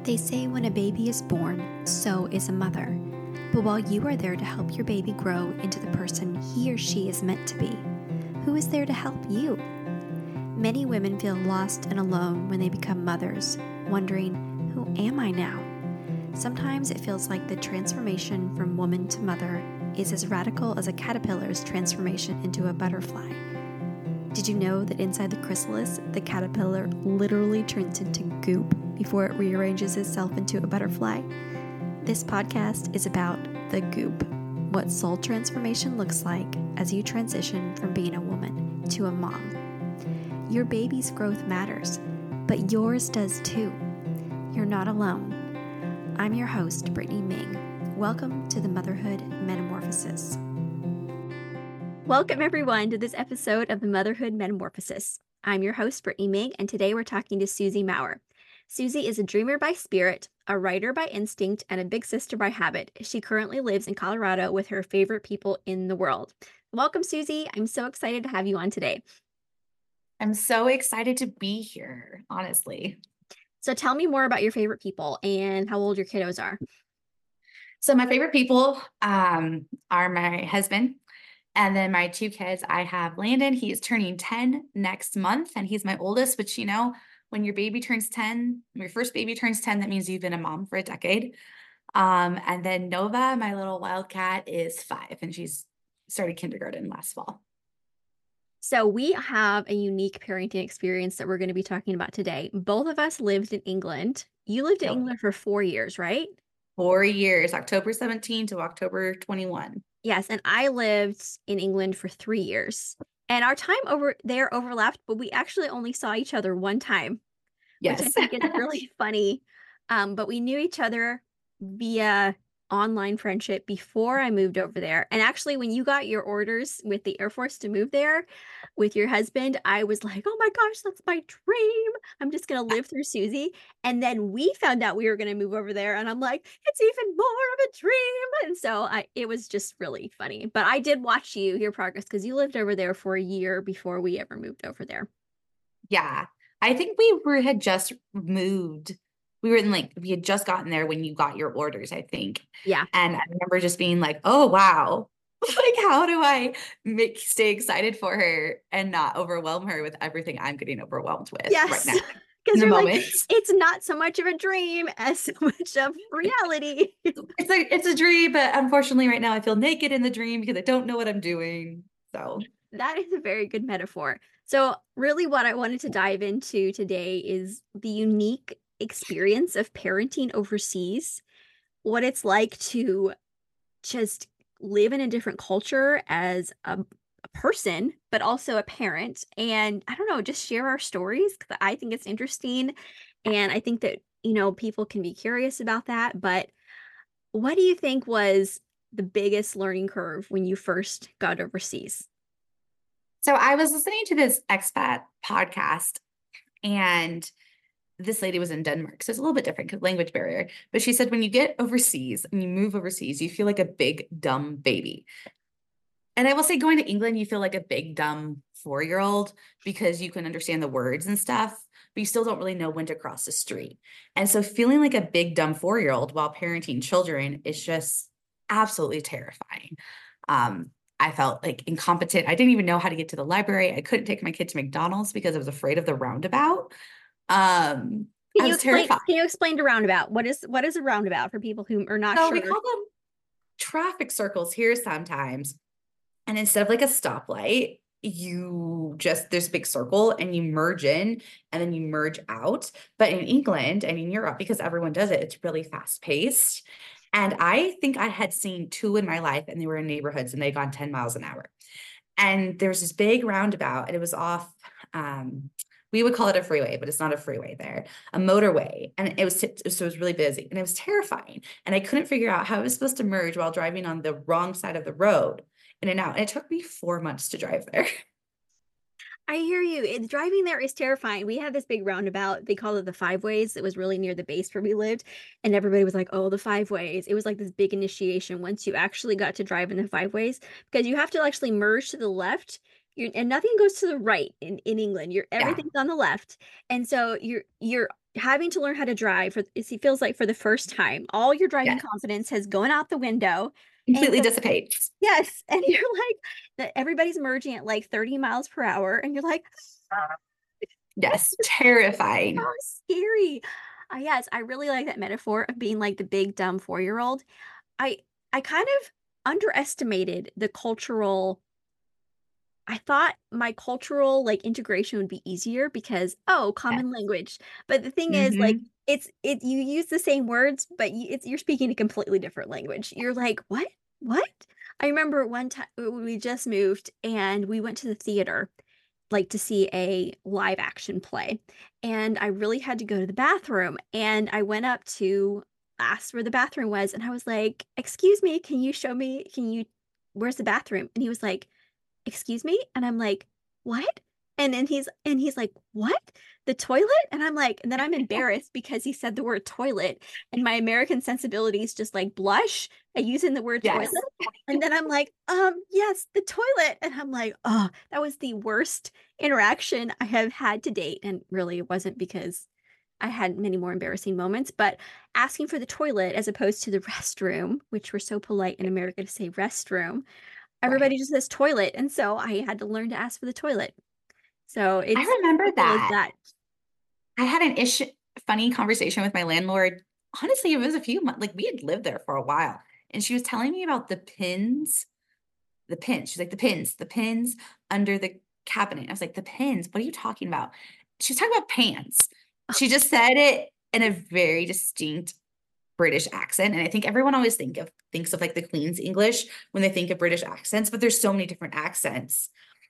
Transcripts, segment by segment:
They say when a baby is born, so is a mother. But while you are there to help your baby grow into the person he or she is meant to be, who is there to help you? Many women feel lost and alone when they become mothers, wondering, who am I now? Sometimes it feels like the transformation from woman to mother is as radical as a caterpillar's transformation into a butterfly. Did you know that inside the chrysalis, the caterpillar literally turns into goop before it rearranges itself into a butterfly? This podcast is about the goop, what soul transformation looks like as you transition from being a woman to a mom. Your baby's growth matters, but yours does too. You're not alone. I'm your host, Brittany Ming. Welcome to the Motherhood Metamorphosis. Welcome, everyone, to this episode of the Motherhood Metamorphosis. I'm your host, Brittany Ming, and today we're talking to Susie Maurer. Susie is a dreamer by spirit, a writer by instinct, and a big sister by habit. She currently lives in Colorado with her favorite people in the world. Welcome, Susie. I'm so excited to have you on today. I'm so excited to be here, honestly. So tell me more about your favorite people and how old your kiddos are. So my favorite people are my husband and then my two kids. I have Landon. He is turning 10 next month, and he's my oldest. But you know, when your baby turns 10, your first baby turns 10, that means you've been a mom for a decade. And then Nova, my little wildcat, is 5, and she's started kindergarten last fall. So we have a unique parenting experience that we're going to be talking about today. Both of us lived in England. You lived in England for 4 years, right? 4 years, October 17 to October 21. Yes, and I lived in England for 3 years. And our time over there overlapped, but we actually only saw each other one time. Yes. Which I think is really funny. But we knew each other via online friendship before I moved over there. And actually, when you got your orders with the Air Force to move there with your husband, I was like, oh my gosh, that's my dream. I'm just going to live through Susie. And then we found out we were going to move over there. And I'm like, it's even more of a dream. And so it was just really funny. But I did watch your progress because you lived over there for a year before we ever moved over there. Yeah. I think had just moved. We had just gotten there when you got your orders, I think. Yeah. And I remember just being like, oh, wow. Like, how do I stay excited for her and not overwhelm her with everything I'm getting overwhelmed with right now? Because you're like, it's not so much of a dream as so much of reality. It's a dream, but unfortunately right now I feel naked in the dream because I don't know what I'm doing. So that is a very good metaphor. So really what I wanted to dive into today is the unique experience of parenting overseas, what it's like to just live in a different culture as a person, but also a parent. And I don't know, just share our stories because I think it's interesting. And I think that, people can be curious about that. But what do you think was the biggest learning curve when you first got overseas? So I was listening to this expat podcast, and this lady was in Denmark. So it's a little bit different because language barrier. But she said, when you get overseas and you move overseas, you feel like a big, dumb baby. And I will say, going to England, you feel like a big, dumb 4-year-old because you can understand the words and stuff, but you still don't really know when to cross the street. And so feeling like a big, dumb 4-year-old while parenting children is just absolutely terrifying. I felt like incompetent. I didn't even know how to get to the library. I couldn't take my kid to McDonald's because I was afraid of the roundabout. Can you explain the roundabout? What is a roundabout for people who are not sure? We call them traffic circles here sometimes. And instead of like a stoplight, there's a big circle and you merge in and then you merge out. But in England and in Europe, because everyone does it, it's really fast paced. And I think I had seen 2 in my life, and they were in neighborhoods and they'd gone 10 miles an hour. And there's this big roundabout, and it was off, we would call it a freeway, but it's not a freeway there, a motorway. And so it was really busy and it was terrifying. And I couldn't figure out how I was supposed to merge while driving on the wrong side of the road, in and out. And it took me 4 months to drive there. I hear you. Driving there is terrifying. We had this big roundabout. They call it the 5 ways. It was really near the base where we lived. And everybody was like, oh, the 5 ways. It was like this big initiation once you actually got to drive in the 5 ways, because you have to actually merge to the left. And nothing goes to the right in England. Everything's on the left. And so you're having to learn how to drive, it feels like for the first time, all your driving Yes. confidence has gone out the window. And Completely dissipates. yes, and you're like that everybody's merging at like 30 miles per hour, and you're like, "Ah, this Yes. is so Terrifying. scary." Yes, I really like that metaphor of being like the big dumb 4-year-old. I I kind of underestimated the cultural. I thought my cultural like integration would be easier because Yes. common language. But the thing is like Hmm. you use the same words, but you're speaking a completely different language. You're like, "What? What?" I remember one time we just moved and we went to the theater like to see a live action play. And I really had to go to the bathroom and I went up to ask where the bathroom was and I was like, "Excuse me, can you show me? Where's the bathroom?" And he was like, "Excuse me?" And I'm like, "What?" And he's like, "What? The toilet?" And I'm like, and then I'm embarrassed because he said the word toilet, and my American sensibilities just like blush at using the word toilet. Yes. And then I'm like, yes, the toilet." And I'm like, oh, that was the worst interaction I have had to date. And really, it wasn't because I had many more embarrassing moments, but asking for the toilet as opposed to the restroom, which we're so polite in America to say restroom, Right. everybody just says toilet. And so I had to learn to ask for the toilet. So I it's remember simple as that. that. I had an funny conversation with my landlord. Honestly, it was a few months, like we had lived there for a while. And she was telling me about the pins. She's like, the pins under the cabinet. I was like, the pins? What are you talking about? She was talking about pants. She just said it in a very distinct British accent. And I think everyone always thinks of like the Queen's English when they think of British accents, but there's so many different accents.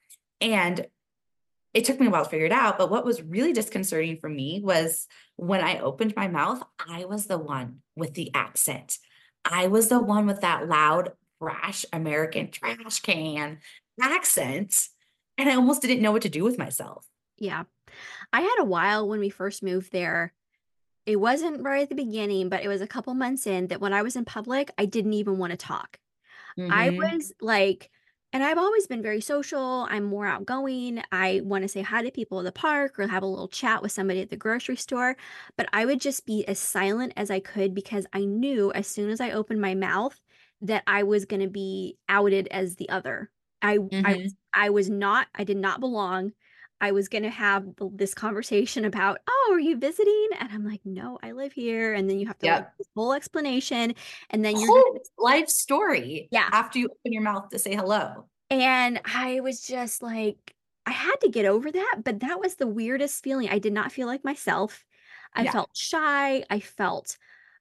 And it took me a while to figure it out. But what was really disconcerting for me was when I opened my mouth, I was the one with the accent. I was the one with that loud, brash American trash can accent. And I almost didn't know what to do with myself. Yeah. I had a while when we first moved there. It wasn't right at the beginning, but it was a couple months in that when I was in public, I didn't even want to talk. I Hmm. was like, and I've always been very social. I'm more outgoing. I want to say hi to people at the park or have a little chat with somebody at the grocery store. But I would just be as silent as I could because I knew as soon as I opened my mouth that I was going to be outed as the other. Hmm. I was not, I did not belong. I was going to have this conversation about, "Oh, are you visiting?" And I'm like, "No, I live here." And then you have to like Yep. this whole explanation. And then you're just, Whole life story yeah. after you open your mouth to say hello. And I was just like, I had to get over that, but that was the weirdest feeling. I did not feel like myself. I Yeah. felt shy. I felt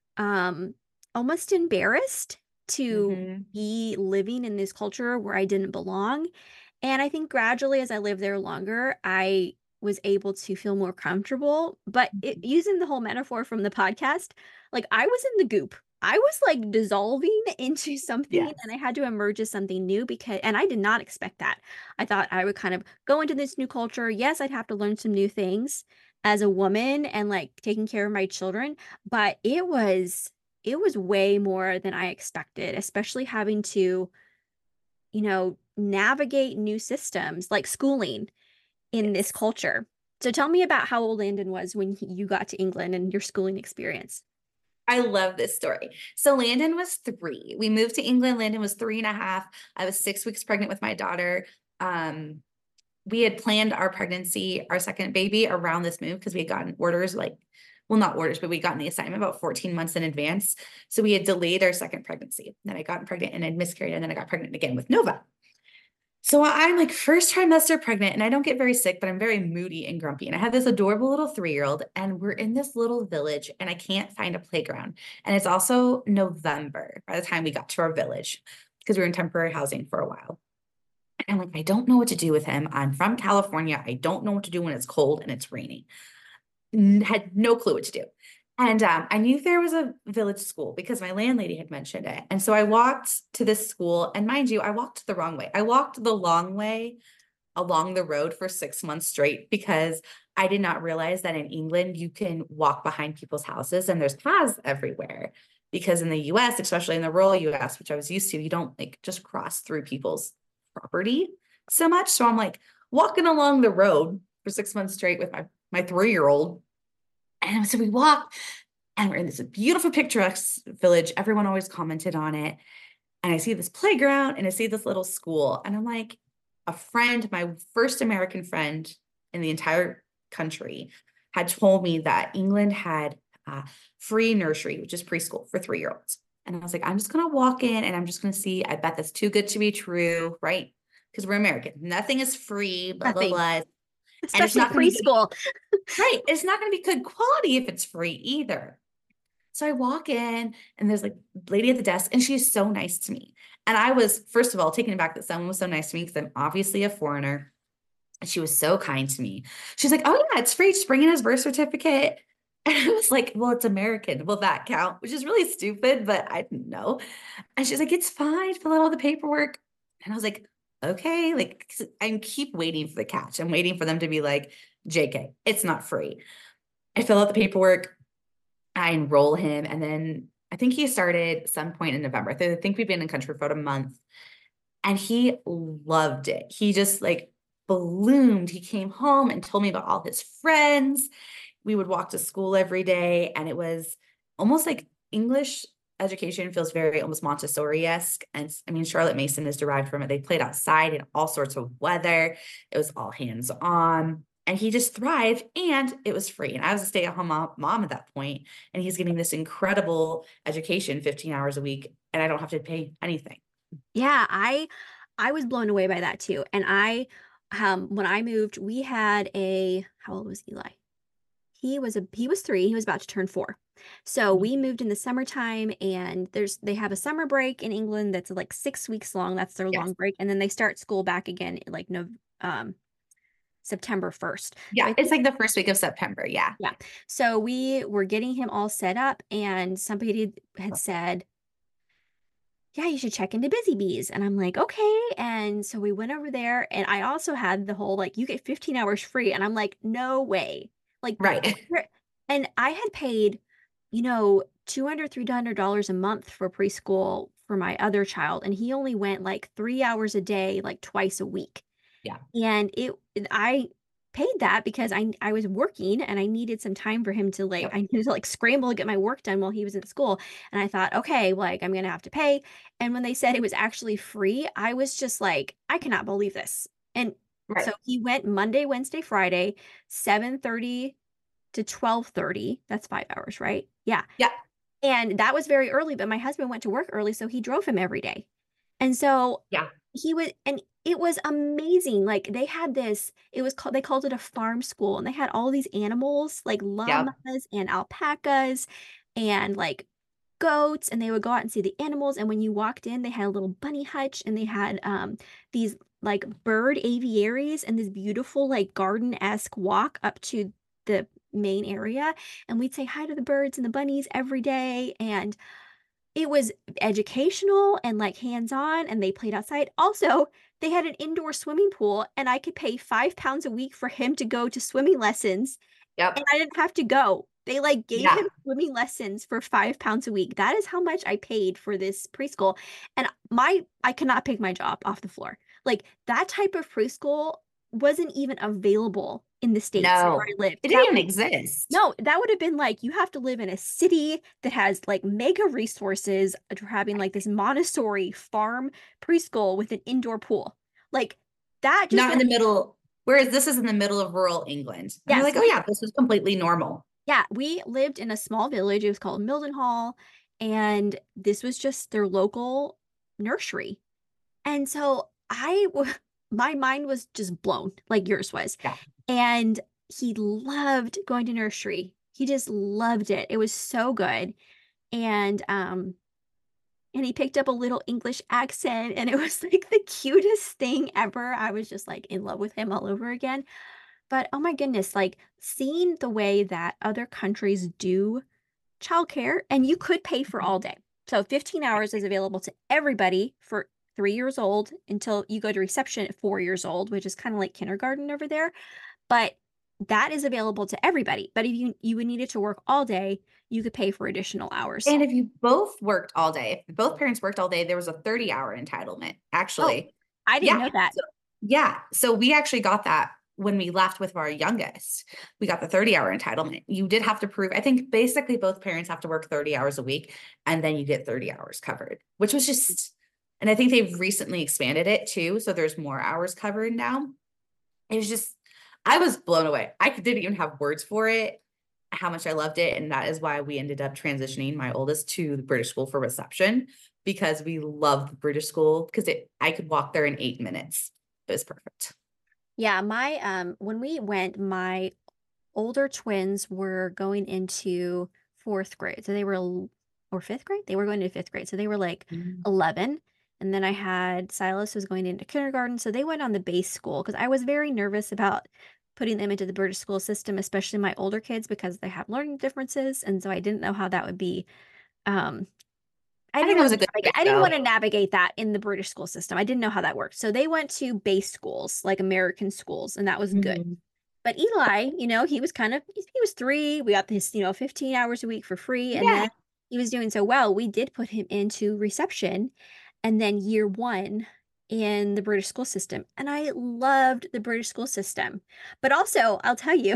um almost embarrassed to Hmm. be living in this culture where I didn't belong. And I think gradually as I lived there longer, I was able to feel more comfortable. But using the whole metaphor from the podcast, like I was in the goop. I was like dissolving into something and Yes. I had to emerge as something new and I did not expect that. I thought I would kind of go into this new culture. Yes, I'd have to learn some new things as a woman and like taking care of my children, but it was way more than I expected, especially having to, navigate new systems like schooling in this Yes. culture. So tell me about how old Landon was when you got to England and your schooling experience. I love this story. So Landon was 3. We moved to England. Landon was 3.5. I was 6 weeks pregnant with my daughter. Um, we had planned our pregnancy, our second baby around this move because we had gotten orders well, not orders, but we got the assignment about 14 months in advance. So we had delayed our second pregnancy. Then I got pregnant and I miscarried, and then I got pregnant again with Nova. So I'm like first trimester pregnant and I don't get very sick, but I'm very moody and grumpy. And I have this adorable little 3-year-old and we're in this little village and I can't find a playground. And it's also November by the time we got to our village because we were in temporary housing for a while. And I'm like, I don't know what to do with him. I'm from California. I don't know what to do when it's cold and it's raining. Had no clue what to do. And I knew there was a village school because my landlady had mentioned it. And so I walked to this school. And mind you, I walked the wrong way. I walked the long way along the road for 6 months straight because I did not realize that in England, you can walk behind people's houses and there's paths everywhere. Because in the US, especially in the rural US, which I was used to, you don't like just cross through people's property so much. So I'm like walking along the road for 6 months straight with my 3-year-old And so we walked and we're in this beautiful picturesque village. Everyone always commented on it. And I see this playground and I see this little school. And I'm like, a friend, my first American friend in the entire country, had told me that England had free nursery, which is preschool for 3-year-olds. And I was like, I'm just going to walk in and I'm just going to see. I bet that's too good to be true, right? Because we're American. Nothing is free, blah, blah, Nothing, blah. And it's especially not going to be preschool. right. It's not going to be good quality if it's free either. So I walk in and there's like a lady at the desk and she's so nice to me. And I was, first of all, taken aback that someone was so nice to me because I'm obviously a foreigner. And she was so kind to me. She's like, oh yeah, it's free. Just bring in his birth certificate. And I was like, well, it's American. Will that count? Which is really stupid, but I didn't know. And she's like, it's fine. Fill out all the paperwork. And I was like, okay. Like, I keep waiting for the catch. I'm waiting for them to be like, JK, it's not free. I fill out the paperwork. I enroll him. And then I think he started some point in November. I think we've been in country for about a month. And he loved it. He just like bloomed. He came home and told me about all his friends. We would walk to school every day. And it was almost like English education feels very almost Montessori-esque. And I mean, Charlotte Mason is derived from it. They played outside in all sorts of weather. It was all hands on. And he just thrived and it was free. And I was a stay-at-home mom at that point, and he's getting this incredible education, 15 hours a week, and I don't have to pay anything. Yeah, I was blown away by that too. And I when I moved, we had a how old was Eli? He was 3, he was about to turn 4. So we moved in the summertime and they have a summer break in England that's like 6 weeks long. That's their long Yes. break. And then they start school back again like no um September 1st. So Yeah, I it's think like the first week of September. Yeah. yeah. So we were getting him all set up and somebody had said, yeah, you should check into Busy Bees. And I'm like, okay. And so we went over there and I also had the whole like you get 15 hours free. And I'm like, no way. Like Right. and I had paid, you know, $200, $300 a month for preschool for my other child. And he only went like 3 hours a day, like twice a week. Yeah. And I paid that because I was working and I needed some time for him to like Yep. I needed to like scramble to get my work done while he was in school. And I thought, okay, like I'm gonna have to pay. And when they said it was actually free, I was just like, I cannot believe this. And so Right. he went Monday, Wednesday, Friday, 7:30 to 12:30. That's 5 hours, right? Yeah. Yeah. And that was very early, but my husband went to work early, so he drove him every day. And so Yeah. and it was amazing. Like they called it a farm school, and they had all these animals like Yep. llamas and alpacas and like goats, and they would go out and see the animals. And when you walked in, they had a little bunny hutch, and they had these like bird aviaries and this beautiful like garden-esque walk up to the main area. And we'd say hi to the birds and the bunnies every day. And it was educational and like hands-on, and they played outside. Also, they had an indoor swimming pool, and I could pay £5 a week for him to go to swimming lessons, and Yep. I didn't have to go. They like gave Yeah. him swimming lessons for £5 a week. That is how much I paid for this preschool. And I cannot pick my job off the floor. Like that type of preschool wasn't even available in the States where I No, lived. it didn't even exist. No, that would have been like you have to live in a city that has like mega resources for having like this Montessori farm preschool with an indoor pool. Like that just Not in went, the middle. Whereas this is in the middle of rural England. And you're yes, like, oh yeah, this is completely normal. we lived in a small village. It was called Mildenhall, and this was just their local nursery. And so my mind was just blown, like yours was. Yeah. And he loved going to nursery. He just loved it. It was so good. And and he picked up a little English accent and it was like the cutest thing ever. I was just like in love with him all over again. But oh my goodness, like seeing the way that other countries do childcare, and you could pay for all day. So 15 hours is available to everybody for 3 years old until you go to reception at 4 years old, which is kind of like kindergarten over there. But that is available to everybody. But if you would need it to work all day, you could pay for additional hours. And if you both worked all day, if both parents worked all day, there was a 30-hour entitlement, Oh, actually. I didn't Yeah. know that. So, yeah. So we actually got that when we left with our youngest, we got the 30-hour entitlement. You did have to prove, I think basically both parents have to work 30 hours a week and then you get 30 hours covered, which was just, and I think they've recently expanded it too. So there's more hours covered now. It was just, I was blown away. I didn't even have words for it, how much I loved it. And that is why we ended up transitioning my oldest to the British school for reception, because we love the British school because I could walk there in 8 minutes. It was perfect. Yeah, my when we went, my older twins were going into fourth grade. So they were or fifth grade? They were going into fifth grade. So they were like Mm. 11. And then I had Silas was going into kindergarten. So they went on the base school because I was very nervous about putting them into the British school system, especially my older kids, because they have learning differences. And so I didn't know how that would be. Um, I think it was a good way to I didn't want go. to navigate that in the British school system. I didn't know how that worked. So they went to base schools, like American schools, and that was good. Mhm. But Eli, he was he was 3. We got this, 15 hours a week for free. And Yeah. then he was doing so well, we did put him into reception and then year 1 in the British school system. And I loved the British school system. But also, I'll tell you,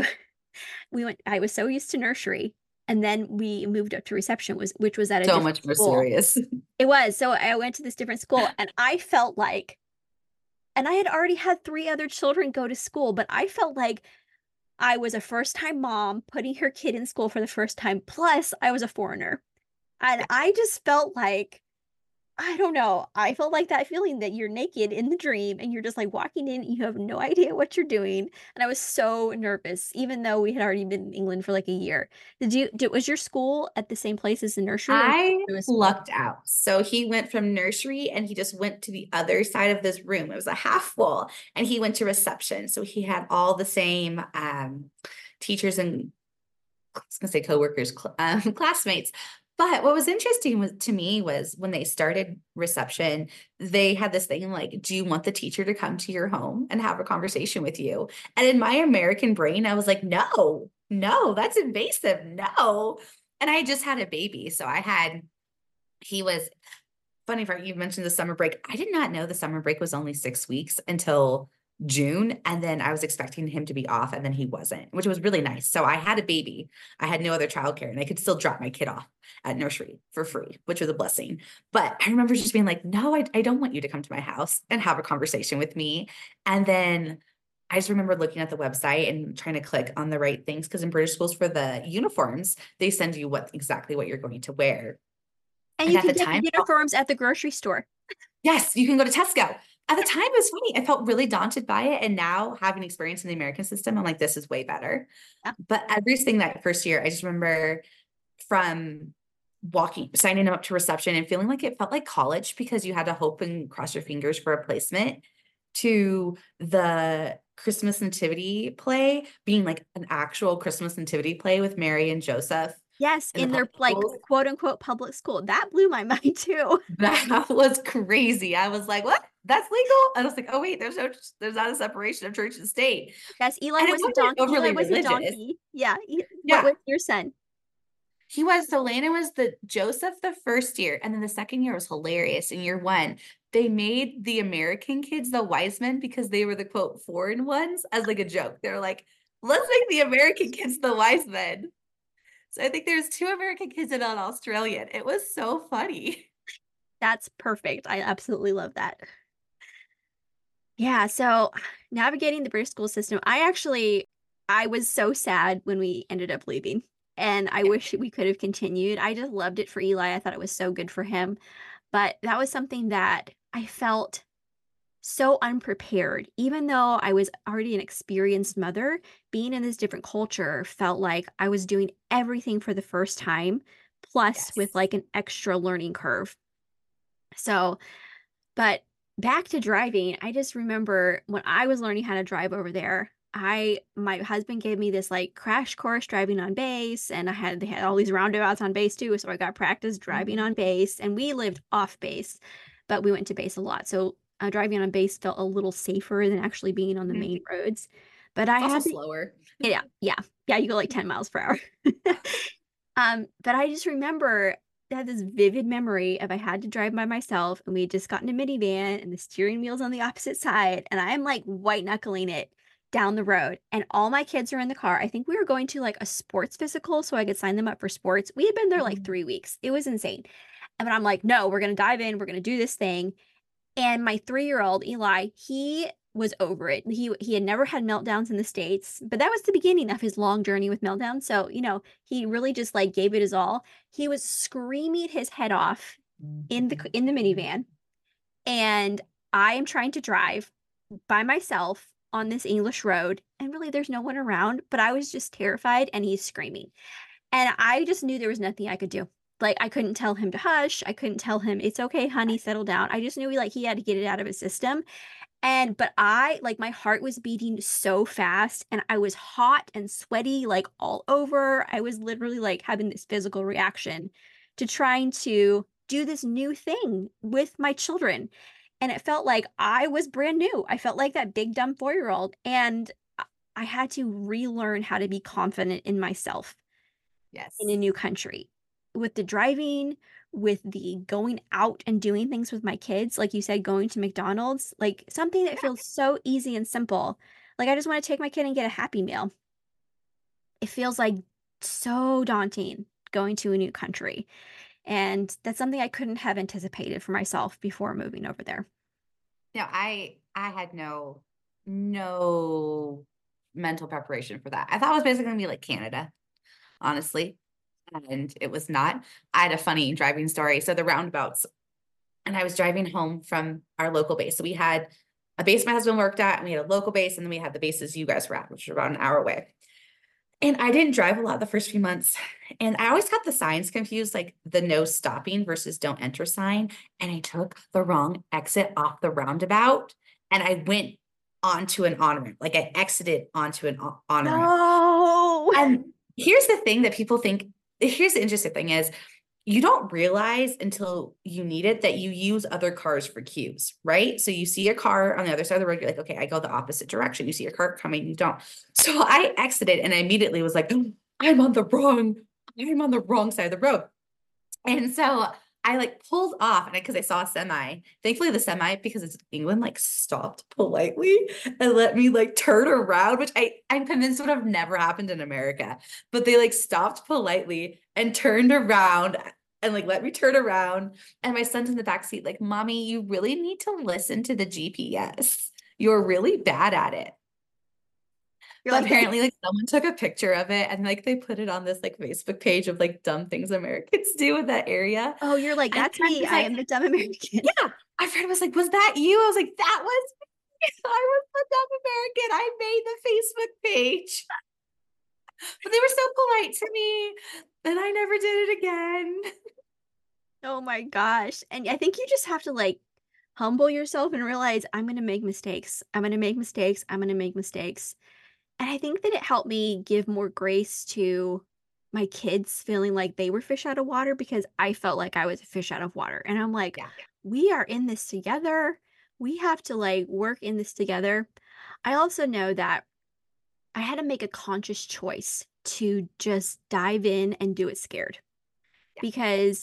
I was so used to nursery. And then we moved up to reception, which was at a So different much more school. serious. It was. So I went to this different school and I felt like, and I had already had 3 other children go to school, but I felt like I was a first time mom putting her kid in school for the first time. Plus, I was a foreigner. And I just felt like, I don't know. I felt like that feeling that you're naked in the dream and you're just like walking in, you have no idea what you're doing. And I was so nervous, even though we had already been in England for like a year. Was your school at the same place as the nursery or I through a school? lucked out. So he went from nursery and he just went to the other side of this room. It was a half full and he went to reception. So he had all the same teachers and I was gonna say coworkers, classmates. But what was interesting to me was when they started reception, they had this thing like, do you want the teacher to come to your home and have a conversation with you? And in my American brain, I was like, no, no, that's invasive. No. And I just had a baby. So he was funny part. You mentioned the summer break. I did not know the summer break was only 6 weeks until June. And then I was expecting him to be off and then he wasn't, which was really nice. So I had a baby. I had no other childcare and I could still drop my kid off at nursery for free, which was a blessing. But I remember just being like, no, I don't want you to come to my house and have a conversation with me. And then I just remember looking at the website and trying to click on the right things because in British schools for the uniforms, they send you exactly what you're going to wear. And And you at can the get the time, uniforms at the grocery store. yes, you can go to Tesco. At the time, it was funny. I felt really daunted by it. And now, having experience in the American system, I'm like, this is way better. Yeah. But everything that first year, I just remember from signing them up to reception and feeling like it felt like college because you had to hope and cross your fingers for a placement to the Christmas nativity play being like an actual Christmas nativity play with Mary and Joseph Yes, in the in their public like schools. quote unquote public school. That blew my mind too. That was crazy. I was like, what? That's legal? And I was like, oh wait, there's not a separation of church and state. Yes, Eli And it was a wasn't donkey. Eli overly was a religious. donkey. Yeah. What Yeah. was your son? He was. So Lana was the Joseph the first year. And then the second year was hilarious. In year one, they made the American kids the wise men because they were the quote foreign ones as like a joke. They're like, let's make the American kids the wise men. So I think there's 2 American kids and an Australian. It was so funny. That's perfect. I absolutely love that. Yeah, so navigating the British school system, I was so sad when we ended up leaving. And I Yeah. wish we could have continued. I just loved it for Eli. I thought it was so good for him. But that was something that I felt so unprepared. Even though I was already an experienced mother, being in this different culture felt like I was doing everything for the first time, plus with Yes. like an extra learning curve. So, but back to driving, I just remember when I was learning how to drive over there, my husband gave me this like crash course driving on base, and they had all these roundabouts on base too, so I got practice driving Mhm. on base, and we lived off base, but we went to base a lot. So driving on base felt a little safer than actually being on the Mhm. main roads. But I It's also had to, slower. yeah, yeah, yeah, you go like 10 miles per hour. But I just remember I had this vivid memory of I had to drive by myself and we had just gotten a minivan and the steering wheel's on the opposite side and I'm like white knuckling it down the road, and all my kids are in the car. I think we were going to like a sports physical so I could sign them up for sports. We had been there like Mhm. 3 weeks. It was insane. And I'm like, no, we're going to dive in. We're going to do this thing. And my 3-year-old Eli, he was over it. He had never had meltdowns in the States, but that was the beginning of his long journey with meltdowns. So, he really just like gave it his all. He was screaming his head off in the minivan. And I am trying to drive by myself on this English road, and really there's no one around, but I was just terrified and he's screaming. And I just knew there was nothing I could do. Like I couldn't tell him to hush. I couldn't tell him it's okay, honey, settle down. I just knew he had to get it out of his system. And but I like my heart was beating so fast and I was hot and sweaty like all over. I was literally like having this physical reaction to trying to do this new thing with my children. And it felt like I was brand new. I felt like that big dumb 4-year-old. And I had to relearn how to be confident in myself in a Yes. new country with the driving, with the going out and doing things with my kids. Like you said, going to McDonald's, like something that feels so easy and simple. Like I just want to take my kid and get a Happy Meal. It feels like so daunting going to a new country. And that's something I couldn't have anticipated for myself before moving over there. I had no mental preparation for that. I thought it was basically gonna be like Canada, honestly. And it was not. I had a funny driving story. So the roundabouts, and I was driving home from our local base. So we had a base my husband worked at, and we had a local base, and then we had the bases you guys were at, which was about an hour away. And I didn't drive a lot the first few months. And I always got the signs confused, like the no stopping versus don't enter sign. And I took the wrong exit off the roundabout and I went onto an on ramp. Like I exited onto an on ramp. No. And here's the thing that people think, here's the interesting thing is you don't realize until you need it that you use other cars for cues, right? So you see a car on the other side of the road, you're like, okay, I go the opposite direction. You see a car coming, you don't. So I exited and I immediately was like, "Oh, I'm on the wrong side of the road." And so I like pulled off and because I saw a semi. Thankfully, the semi, because it's England, like stopped politely and let me like turn around, which I'm convinced would have never happened in America. But they like stopped politely and turned around and like let me turn around. And my son's in the back seat, like, "Mommy, you really need to listen to the GPS. You're really bad at it." You're But like, "Hey." apparently, like someone took a picture of it and like they put it on this like Facebook page of like dumb things Americans do in that area. Oh, you're like, And that's my friend me. was I like, am the dumb American. "Yeah." My friend was like, "Was that you?" I was like, "That was me. I was the dumb American. I made the Facebook page." But they were so polite to me that I never did it again. Oh my gosh. And I think you just have to like humble yourself and realize I'm going to make mistakes. I'm going to make mistakes. I'm going to make mistakes. And I think that it helped me give more grace to my kids feeling like they were fish out of water because I felt like I was a fish out of water. And I'm like, Yeah. we are in this together. We have to like work in this together. I also know that I had to make a conscious choice to just dive in and do it scared Yeah. because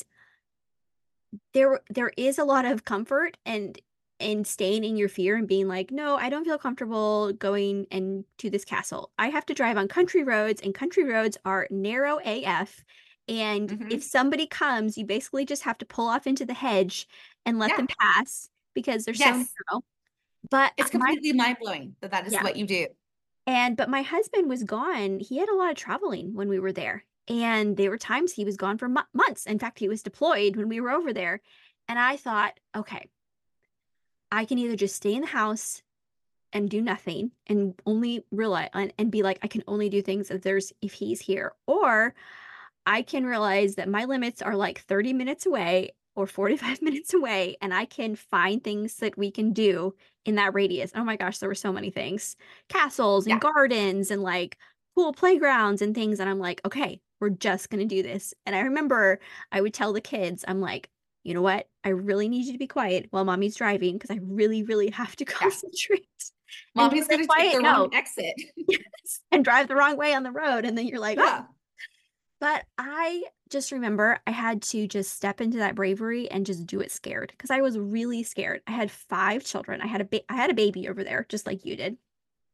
there is a lot of comfort and staying in your fear and being like, no, I don't feel comfortable going and to this castle. I have to drive on country roads, and country roads are narrow AF. And if Hmm. somebody comes, you basically just have to pull off into the hedge and let them Yeah. pass because they're so Yes. narrow. But It's completely mind blowing that that is yeah. what you do. But my husband was gone. He had a lot of traveling when we were there. And there were times he was gone for months. In fact, he was deployed when we were over there. And I thought, okay, I can either just stay in the house and do nothing and only rely and be like, I can only do things if he's here, or I can realize that my limits are like 30 minutes away or 45 minutes away, and I can find things that we can do in that radius. Oh my gosh, there were so many things, castles and Yeah. gardens and like cool playgrounds and things. And I'm like, okay, we're just going to do this. And I remember I would tell the kids, I'm like, you know what? I really need you to be quiet while mommy's driving because I really, really have to Yeah. concentrate. And do Mommy's they gonna take quiet? the wrong No. exit. Yes. And drive the wrong way on the road. And then you're like, oh, Yeah. but I just remember I had to just step into that bravery and just do it scared because I was really scared. I had 5 children. I had a baby over there, just like you did.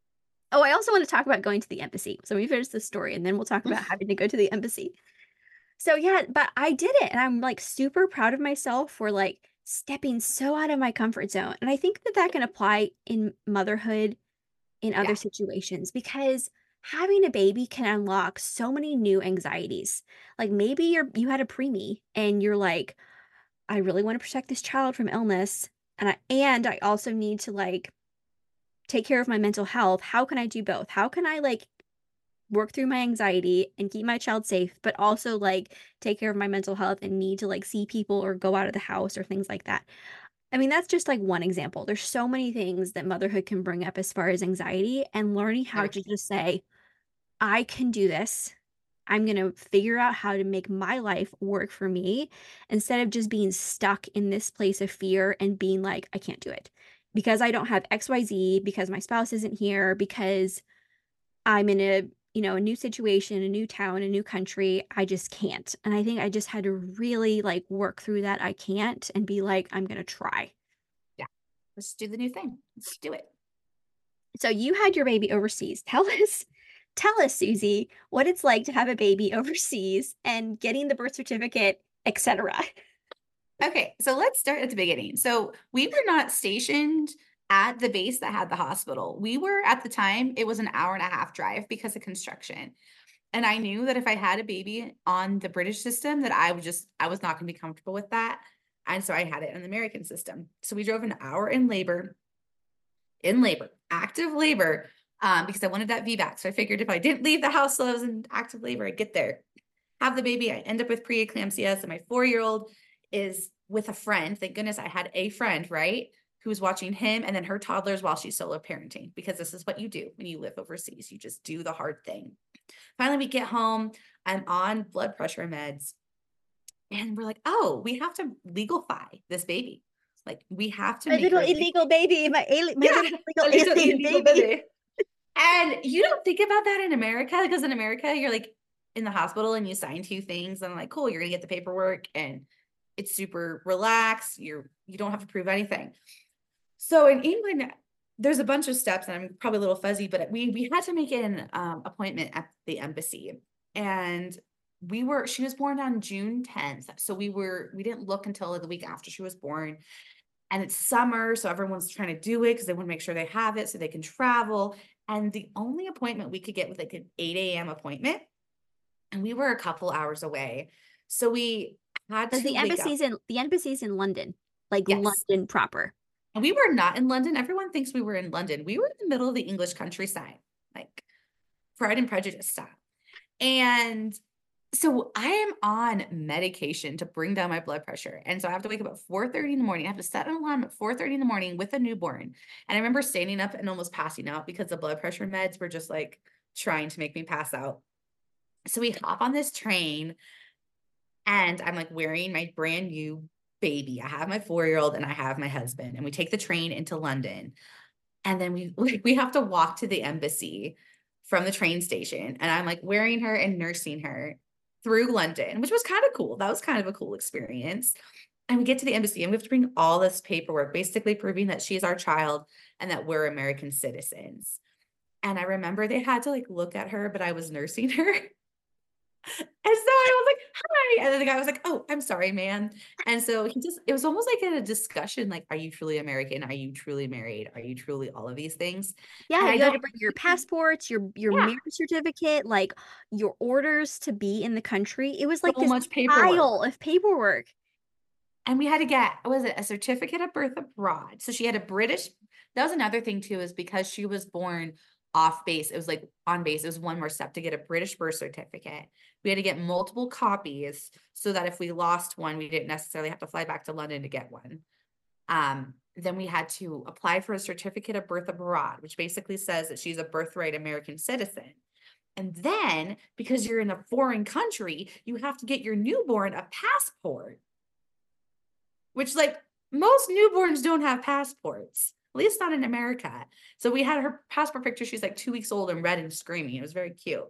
Oh, I also want to talk about going to the embassy. So we finish this story and then we'll talk about having to go to the embassy. So yeah, but I did it and I'm like super proud of myself for like stepping so out of my comfort zone. And I think that that can apply in motherhood in other Yeah. situations because having a baby can unlock so many new anxieties. Like maybe you had a preemie and you're like, I really want to protect this child from illness and I also need to like take care of my mental health. How can I do both? How can I like work through my anxiety and keep my child safe, but also like take care of my mental health and need to like see people or go out of the house or things like that. I mean, that's just like one example. There's so many things that motherhood can bring up as far as anxiety and learning how to 100%. just say, I can do this. I'm going to figure out how to make my life work for me instead of just being stuck in this place of fear and being like, I can't do it because I don't have XYZ, because my spouse isn't here, because I'm in a new situation, a new town, a new country. I just can't. And I think I just had to really like work through that I can't and be like, I'm going to try. Yeah. Let's do the new thing. Let's do it. So you had your baby overseas. Tell us, Susie, what it's like to have a baby overseas and getting the birth certificate, etc. Okay, so let's start at the beginning. So we were not stationed at the base that had the hospital. We were at the time, it was an hour and a half drive because of construction. And I knew that if I had a baby on the British system, that I was not going to be comfortable with that. And so I had it in the American system. So we drove an hour in labor, active labor, because I wanted that VBAC. So I figured if I didn't leave the house till I was in active labor, I'd get there, have the baby. I end up with preeclampsia. So my 4-year-old is with a friend. Thank goodness I had a friend, right? Who was watching him and then her toddlers while she's solo parenting, because this is what you do when you live overseas. You just do the hard thing. Finally, we get home. I'm on blood pressure meds. And we're like, oh, we have to legalify this baby. Like, we have to My make little her legal. illegal baby, my Yeah, little illegal a little alien illegal baby. baby. And you don't think about that in America, because in America, you're like in the hospital and you sign 2 things, and I'm like, cool, you're gonna get the paperwork and it's super relaxed. You don't have to prove anything. So in England, there's a bunch of steps, and I'm probably a little fuzzy, but we had to make an appointment at the embassy, and she was born on June 10th, so we didn't look until the week after she was born, and it's summer, so everyone's trying to do it because they want to make sure they have it so they can travel. And the only appointment we could get was like an 8 a.m. appointment, and we were a couple hours away, so we had Because to wake up. the embassy's in London, like Yes. London proper. And we were not in London. Everyone thinks we were in London. We were in the middle of the English countryside, like Pride and Prejudice style. And so I am on medication to bring down my blood pressure. And so I have to wake up at 4:30 in the morning. I have to set an alarm at 4:30 in the morning with a newborn. And I remember standing up and almost passing out because the blood pressure meds were just like trying to make me pass out. So we hop on this train, and I'm like wearing my brand new baby. I have my 4-year-old and I have my husband, and we take the train into London. And then we have to walk to the embassy from the train station. And I'm like wearing her and nursing her through London, which was kind of cool. That was kind of a cool experience. And we get to the embassy and we have to bring all this paperwork, basically proving that she's our child and that we're American citizens. And I remember they had to like look at her, but I was nursing her. And so I was like, hi. And then the guy was like, oh, I'm sorry, man. And so it was almost like in a discussion, like, are you truly American? Are you truly married? Are you truly all of these things? Yeah, And I you had to don't, bring your passports, your yeah, marriage certificate, like your orders to be in the country. It was like so this much paperwork. pile of paperwork. And we had to get, was it a certificate of birth abroad? So she had a British, that was another thing too, is because she was born off base. It was like on base. It was one more step to get a British birth certificate. We had to get multiple copies so that if we lost one, we didn't necessarily have to fly back to London to get one. Then we had to apply for a certificate of birth abroad, which basically says that she's a birthright American citizen. And then, because you're in a foreign country, you have to get your newborn a passport, which like most newborns don't have passports, at least not in America. So we had her passport picture. She's like 2 weeks old and red and screaming. It was very cute.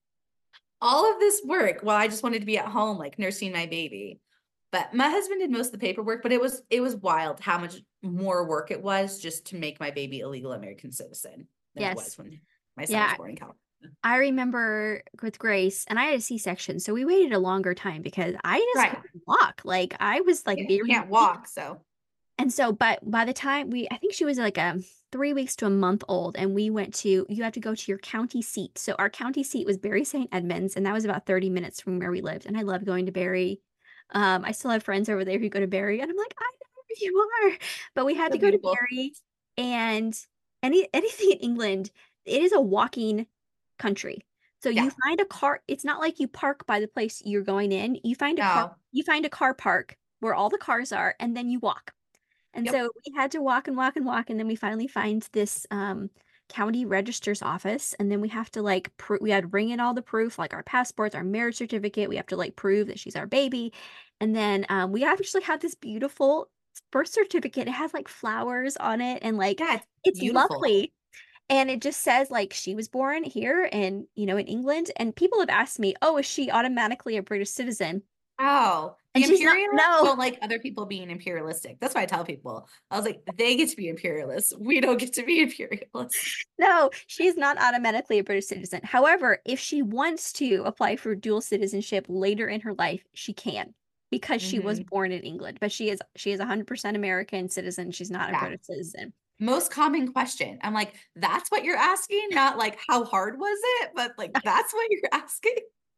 All of this work while I just wanted to be at home, like nursing my baby. But my husband did most of the paperwork, but it was wild how much more work it was just to make my baby a legal American citizen than it was Yes. when. My son was Yeah, born in California. I remember with Grace, and I had a C-section, so we waited a longer time because I just Right. couldn't walk. Like I was like Yeah, very can't weak. walk, so And so, but by the time I think she was like 3 weeks to a month old, and we went to, you have to go to your county seat. So our county seat was Barry St. Edmunds, and that was about 30 minutes from where we lived. And I love going to Barry. I still have friends over there who go to Barry, and I'm like, I know where you are. But we had so to go to beautiful. Barry, and anything in England, it is a walking country. So you Yeah. find a car, it's not like you park by the place you're going in. No. You find a car park where all the cars are, and then you walk. And Yep. so we had to walk and walk and walk, and then we finally find this county register's office, and then we have to like we had to bring in all the proof, like our passports, our marriage certificate. We have to like prove that she's our baby, and then we actually have this beautiful birth certificate. It has like flowers on it, and like Yeah, it's it's beautiful. lovely. And it just says like she was born here and in England. And people have asked me, oh, is she automatically a British citizen? Oh, the And she's not, imperialists no. don't like other people being imperialistic. That's why I tell people. I was like, they get to be imperialists. We don't get to be imperialists. No, she's not automatically a British citizen. However, if she wants to apply for dual citizenship later in her life, she can because she was Hmm. born in England. But she is 100% American citizen. She's not a Yeah. British citizen. Most common question. I'm like, that's what you're asking, not like how hard was it, but like that's what you're asking.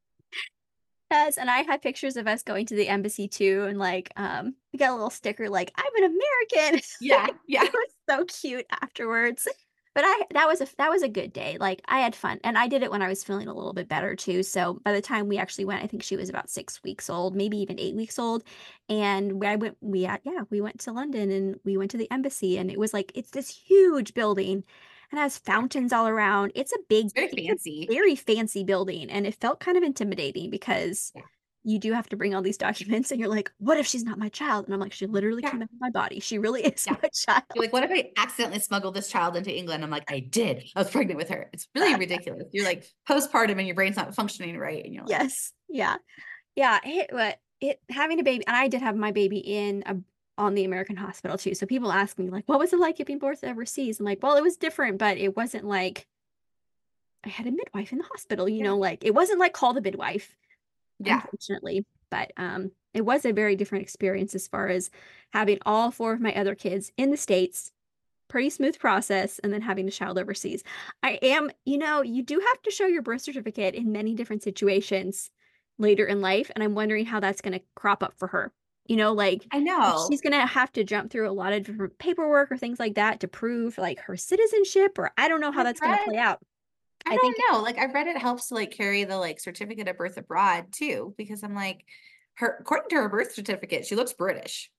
Yes, and I had pictures of us going to the embassy too, and like we got a little sticker like I'm an American. Yeah, yeah. It was so cute afterwards. But I that was a good day. Like I had fun, and I did it when I was feeling a little bit better too. So by the time we actually went, I think she was about 6 weeks old, maybe even 8 weeks old. And we went to London and we went to the embassy, and it was like it's this huge building and has fountains all around. It's very It's a fancy. very fancy building, and it felt kind of intimidating because Yeah. you do have to bring all these documents, and you're like, what if she's not my child? And I'm like, she literally Yeah. came out of my body. She really is Yeah. my You're child. like, what if I accidentally smuggled this child into England? I'm like, I did. I was pregnant with her. It's really ridiculous. You're like postpartum and your brain's not functioning right. And you're like, Yes. Yeah. Yeah. It having a baby, and I did have my baby on the American hospital too. So people ask me like, what was it like giving birth overseas? I'm like, well, it was different, but it wasn't like I had a midwife in the hospital, yeah, like it wasn't like call the midwife, yeah, unfortunately. But it was a very different experience as far as having all four of my other kids in the States, pretty smooth process, and then having a child overseas. You do have to show your birth certificate in many different situations later in life, and I'm wondering how that's going to crop up for her. Like I if know. she's going to have to jump through a lot of different paperwork or things like that to prove like her citizenship, or I don't know how I've that's going to read, play out. I I think, don't know. Like I've read it helps to like carry the like certificate of birth abroad too, because I'm like, her according to her birth certificate, she looks British.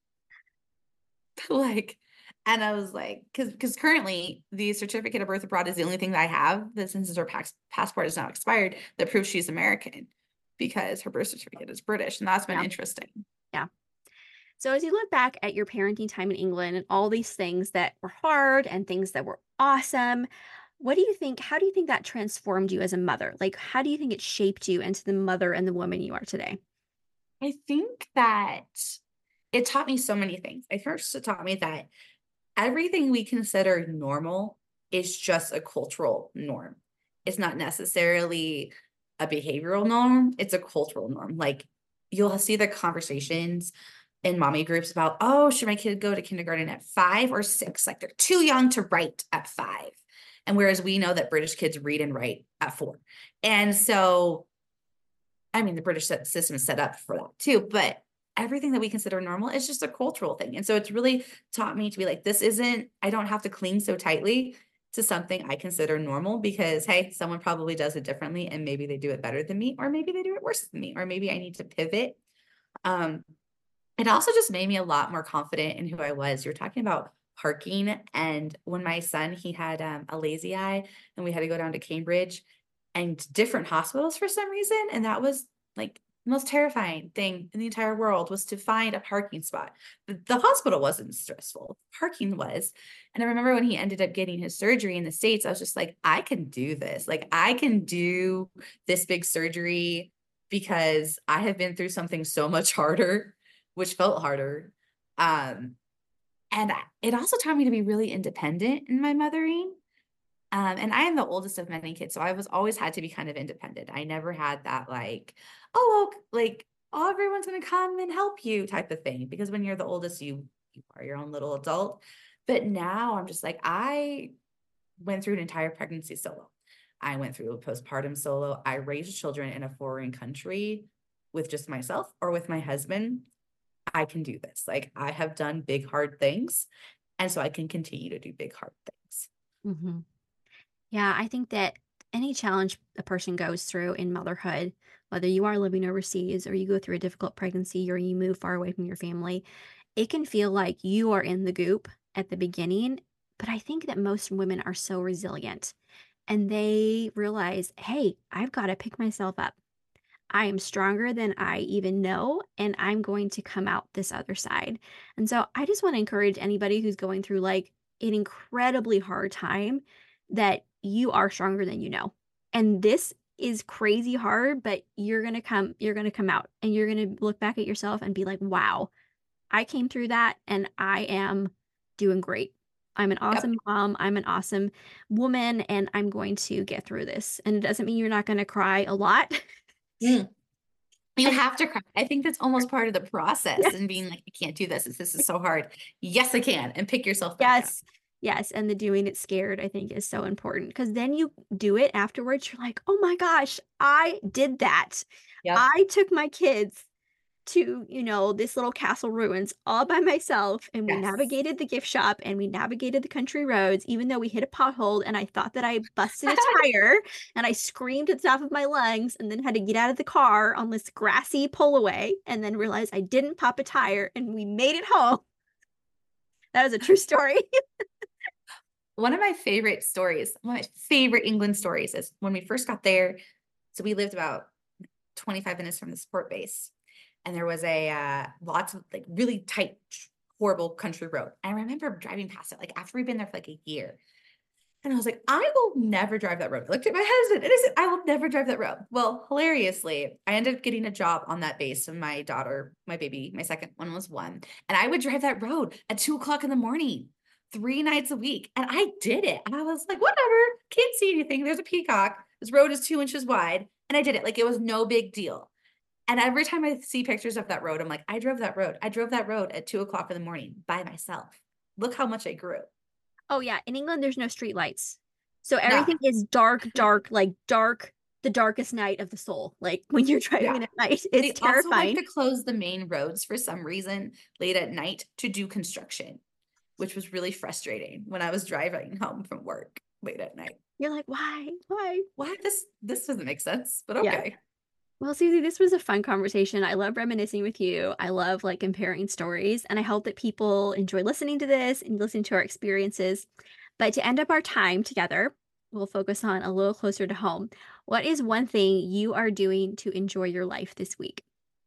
Like, and I was like, because currently the certificate of birth abroad is the only thing that I have that since her passport is now expired that proves she's American because her birth certificate is British, and that's been yeah, interesting. yeah. So as you look back at your parenting time in England and all these things that were hard and things that were awesome, how do you think that transformed you as a mother? Like, how do you think it shaped you into the mother and the woman you are today? I think that it taught me so many things. At first, it taught me that everything we consider normal is just a cultural norm. It's not necessarily a behavioral norm, it's a cultural norm. Like you'll see the conversations in mommy groups about, oh, should my kid go to kindergarten at 5 or 6? Like they're too young to write at 5. And whereas we know that British kids read and write at 4. And so, I mean, the British system is set up for that too, but everything that we consider normal is just a cultural thing. And so it's really taught me to be like, I don't have to cling so tightly to something I consider normal because, hey, someone probably does it differently and maybe they do it better than me, or maybe they do it worse than me, or maybe I need to pivot. Um, it also just made me a lot more confident in who I was. You're talking about parking, and when my son, he had a lazy eye and we had to go down to Cambridge and different hospitals for some reason, and that was like the most terrifying thing in the entire world was to find a parking spot. The hospital wasn't stressful, parking was. And I remember when he ended up getting his surgery in the States, I was just like, I can do this. Like I can do this big surgery because I have been through something so much harder, which felt harder. And it also taught me to be really independent in my mothering. And I am the oldest of many kids, so I was always had to be kind of independent. I never had that like, oh, like, oh, everyone's gonna come and help you type of thing. Because when you're the oldest, you are your own little adult. But now I'm just like, I went through an entire pregnancy solo. I went through a postpartum solo. I raised children in a foreign country with just myself or with my husband. I can do this. Like I have done big, hard things. And so I can continue to do big, hard things. Mm-hmm. Yeah, I think that any challenge a person goes through in motherhood, whether you are living overseas or you go through a difficult pregnancy or you move far away from your family, it can feel like you are in the goop at the beginning. But I think that most women are so resilient and they realize, hey, I've got to pick myself up. I am stronger than I even know, and I'm going to come out this other side. And so I just want to encourage anybody who's going through like an incredibly hard time that you are stronger than you know. And this is crazy hard, but you're going to come out and you're going to look back at yourself and be like, wow, I came through that and I am doing great. I'm an Yep. awesome mom. I'm an awesome woman, and I'm going to get through this. And it doesn't mean you're not going to cry a lot. Mm. You And have to cry. I think that's almost part of the process and being like, I can't do this. This is so hard. Yes, I can. And pick yourself back up. yes, yes. And the doing it scared, I think, is so important because then you do it afterwards. You're like, oh my gosh, I did that. Yep. I took my kids to, this little castle ruins all by myself. And we Yes. navigated the gift shop and we navigated the country roads, even though we hit a pothole and I thought that I busted a tire and I screamed at the top of my lungs and then had to get out of the car on this grassy pullaway and then realized I didn't pop a tire and we made it home. That is a true story. One of my favorite stories, one of my favorite England stories is when we first got there. So we lived about 25 minutes from the support base. And there was a lots of like really tight, horrible country road. And I remember driving past it like after we'd been there for like a year. And I was like, I will never drive that road. I looked at my husband and I said, I will never drive that road. Well, hilariously, I ended up getting a job on that base. And my daughter, my baby, my second one was 1. And I would drive that road at 2:00 in the morning, 3 nights a week. And I did it. And I was like, whatever, can't see anything. There's a peacock. This road is 2 inches wide. And I did it. Like it was no big deal. And every time I see pictures of that road, I'm like, I drove that road. I drove that road at 2:00 in the morning by myself. Look how much I grew. Oh yeah, in England there's no street lights. So No. everything is dark, dark, like dark, the darkest night of the soul. Like when you're driving Yeah. at night, it's They also like terrifying. to close the main roads for some reason late at night to do construction, which was really frustrating when I was driving home from work late at night. You're like, why? Why? Why this doesn't make sense, but Yeah. okay. Well, Susie, this was a fun conversation. I love reminiscing with you. I love like comparing stories, and I hope that people enjoy listening to this and listening to our experiences. But to end up our time together, we'll focus on a little closer to home. What is one thing you are doing to enjoy your life this week?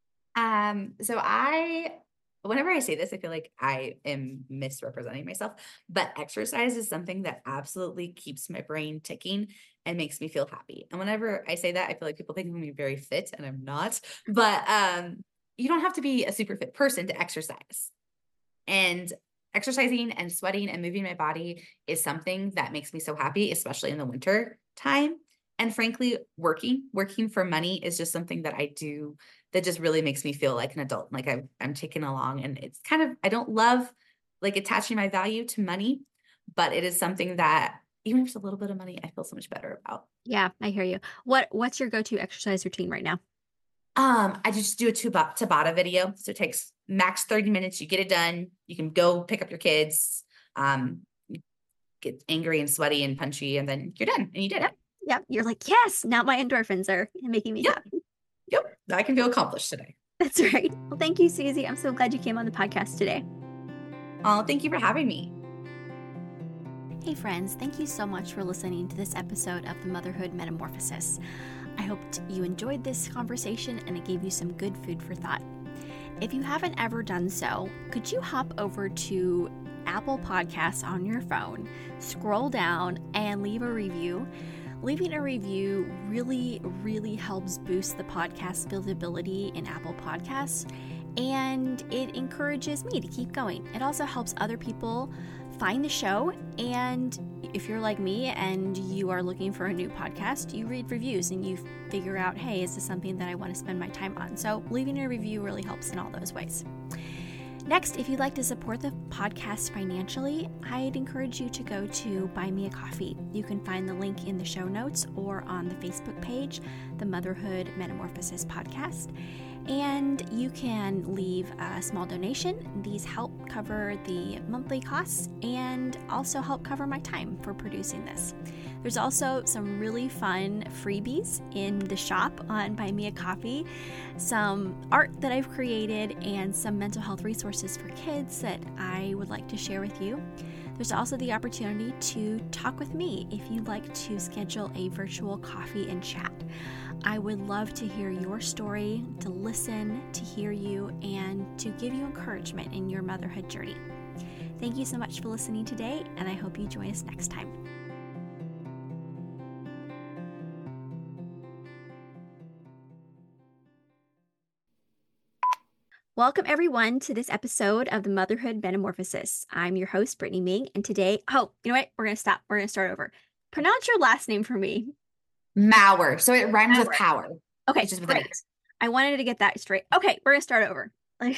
So whenever I say this, I feel like I am misrepresenting myself, but exercise is something that absolutely keeps my brain ticking and makes me feel happy. And whenever I say that, I feel like people think I'm very fit and I'm not, but you don't have to be a super fit person to exercise. And exercising and sweating and moving my body is something that makes me so happy, especially in the winter time. And frankly, working for money is just something that I do that just really makes me feel like an adult, like I'm taken along. And it's kind of, I don't love like attaching my value to money, but it is something that even if it's a little bit of money, I feel so much better about. Yeah, I hear you. What's your go-to exercise routine right now? I just do a Tabata video. So it takes max 30 minutes. You get it done. You can go pick up your kids, you get angry and sweaty and punchy, and then you're done and you did Yep. it. Yep. You're like, yes, now my endorphins are making me Yep. happy. Yep. I can feel accomplished today. That's right. Well, thank you, Susie. I'm so glad you came on the podcast today. Oh, thank you for having me. Hey, friends, thank you so much for listening to this episode of the Motherhood Metamorphosis. I hoped you enjoyed this conversation and it gave you some good food for thought. If you haven't ever done so, could you hop over to Apple Podcasts on your phone, scroll down, and leave a review? Leaving a review really, really helps boost the podcast visibility in Apple Podcasts. and it encourages me to keep going. It also helps other people find the show. And if you're like me and you are looking for a new podcast, you read reviews and you figure out, hey, is this something that I want to spend my time on? So leaving a review really helps in all those ways. Next, if you'd like to support the podcast financially, I'd encourage you to go to Buy Me a Coffee. You can find the link in the show notes or on the Facebook page, the Motherhood Metamorphosis Podcast. And you can leave a small donation. These help cover the monthly costs and also help cover my time for producing this. There's also some really fun freebies in the shop on Buy Me a Coffee, some art that I've created, and some mental health resources for kids that I would like to share with you. There's also the opportunity to talk with me if you'd like to schedule a virtual coffee and chat. I would love to hear your story, to listen, to hear you, and to give you encouragement in your motherhood journey. Thank you so much for listening today, and I hope you join us next time. Welcome, everyone, to this episode of the Motherhood Metamorphosis. I'm your host, Brittany Ming, and today, you know what? We're going to stop. We're going to start over. Pronounce your last name for me. Mauer. So it rhymes with power. Okay, Just with great. I wanted to get that straight. Okay, we're going to start over.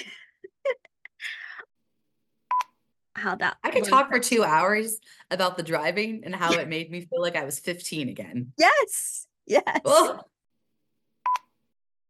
How that? I could talk for 2 hours about the driving and how it made me feel like I was 15 again. Yes. Oh.